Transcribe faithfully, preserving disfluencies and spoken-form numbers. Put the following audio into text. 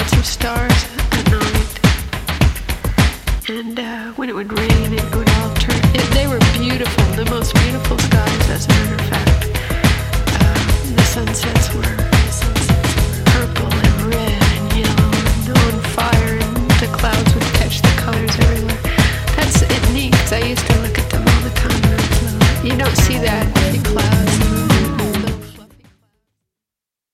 lots of stars at night. And uh, when it would rain, it would all turn. It, they were beautiful, the most beautiful skies, as a matter of fact. Uh, the sunsets were purple and red and yellow and on fire, and the clouds would catch the colors everywhere. That's it neat, because I used to look at them all the time when I was little. You don't see that in clouds.